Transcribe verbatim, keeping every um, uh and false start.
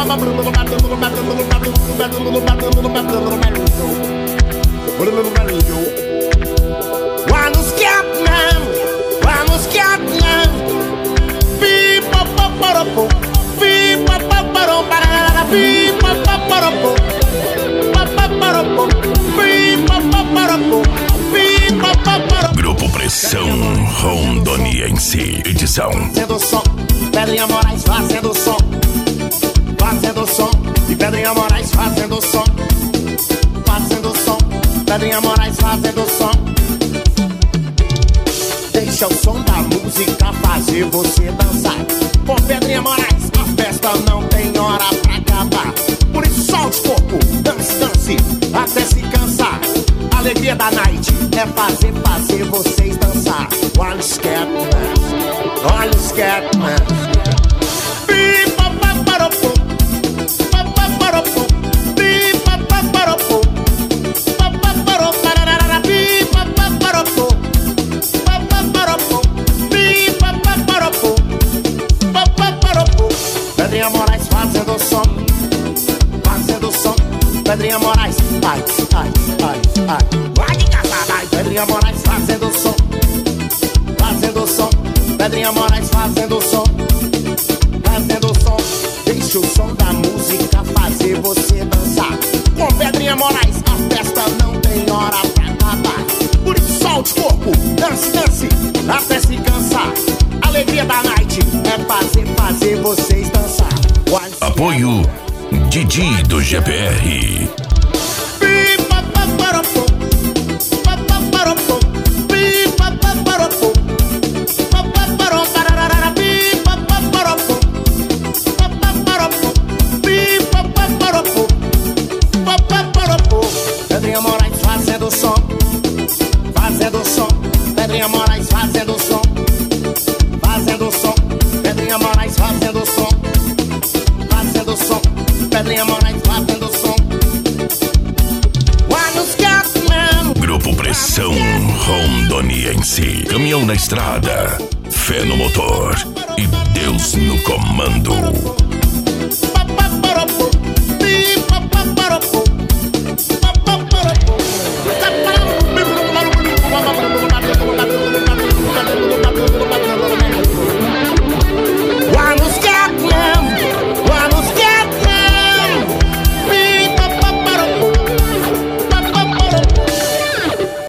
Vamos Scatman, vamos Scatman. Pipa paparapo, pipa paparapo, pipa paparapo, paparapo, pipa paparapo, pipa paparapo. Grupo Pressão Rondoniense, edição. Fazendo som, Pedrinha Moraes fazendo som, fazendo som, e Pedrinha Moraes fazendo som, fazendo som, Pedrinha Moraes fazendo som. Deixa o som da música fazer você dançar. Com Pedrinha Moraes, a festa não tem hora pra acabar. Por isso solte o corpo, dance, dance, até se cansar. A alegria da night é fazer, fazer vocês dançar. Olha o Scatman, olha o Scatman. Pipa paparopô, paparopô, pipa paparopô, paparopô, pararara, pipa paparopô, paparopô, pipa paparopô, paparopô. Pedrinha Moraes fazendo som, fazendo som. Pedrinha Moraes, ai, ai, ai, ai. Vai de casa, vai. Pedrinha Moraes fazendo som, fazendo som. Pedrinha Moraes fazendo som, fazendo som. Deixa o som da música fazer você dançar. Com Pedrinha Moraes, a festa não tem hora pra acabar. Por isso solte o corpo, dance, dance, até se cansar. A alegria da night é fazer, fazer vocês dançar. Apoio Didi do G P R. Pipa paparopô, paparopô, pipa paparopô, paparopô, pararara, pipa paparopô, paparopô, pipa paparopô, paparopô. Pedrinha Moraes fazendo som, fazendo som. Pedrinha Moraes fazendo som, fazendo som. Pedrinha Moraes fazendo som, fazendo som. Pedrinha Moraes fazendo som. Grupo Pressão Rondoniense. Caminhão na estrada, fé no motor e Deus no comando.